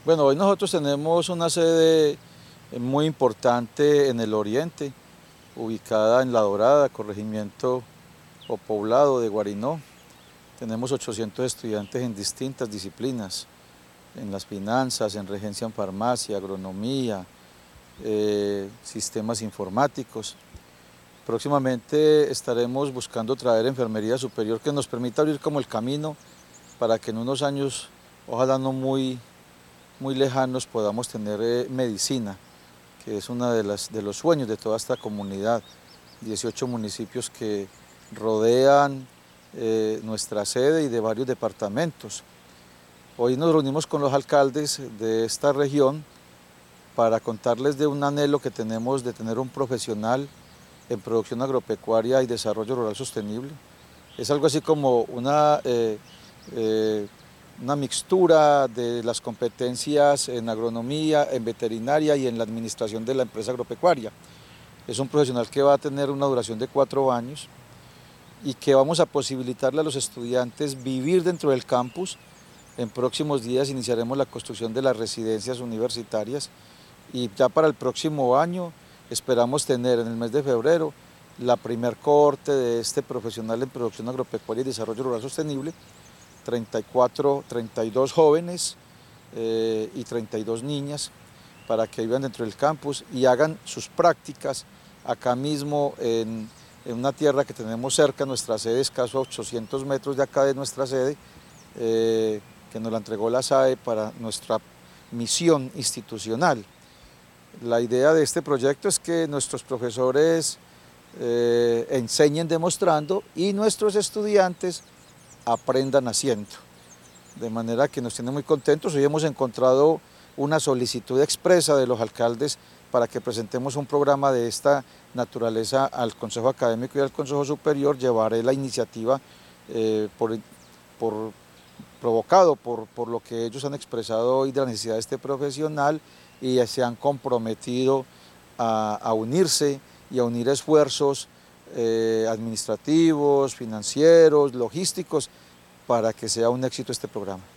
Bueno, hoy nosotros tenemos una sede muy importante en el oriente, ubicada en La Dorada, corregimiento o poblado de Guarinó. Tenemos 800 estudiantes en distintas disciplinas, en las finanzas, en regencia en farmacia, agronomía, sistemas informáticos. Próximamente estaremos buscando traer enfermería superior que nos permita abrir como el camino para que en unos años, ojalá no muy lejanos, podamos tener medicina, que es uno de los sueños de toda esta comunidad. 18 municipios que rodean nuestra sede y de varios departamentos. Hoy nos reunimos con los alcaldes de esta región para contarles de un anhelo que tenemos de tener un profesional en producción agropecuaria y desarrollo rural sostenible. Es algo así como una mixtura de las competencias en agronomía, en veterinaria y en la administración de la empresa agropecuaria. Es un profesional que va a tener una duración de 4 años y que vamos a posibilitarle a los estudiantes vivir dentro del campus. En próximos días iniciaremos la construcción de las residencias universitarias y ya para el próximo año esperamos tener en el mes de febrero la primer cohorte de este profesional en producción agropecuaria y desarrollo rural sostenible, 32 jóvenes y 32 niñas, para que vivan dentro del campus y hagan sus prácticas acá mismo en una tierra que tenemos cerca, nuestra sede, escaso a 800 metros de acá de nuestra sede, que nos la entregó la SAE para nuestra misión institucional. La idea de este proyecto es que nuestros profesores enseñen demostrando y nuestros estudiantes aprendan haciendo. De manera que nos tiene muy contentos. Hoy hemos encontrado una solicitud expresa de los alcaldes para que presentemos un programa de esta naturaleza al Consejo Académico y al Consejo Superior. Llevaré la iniciativa provocado por lo que ellos han expresado hoy de la necesidad de este profesional y se han comprometido a unirse y a unir esfuerzos administrativos, financieros, logísticos, para que sea un éxito este programa.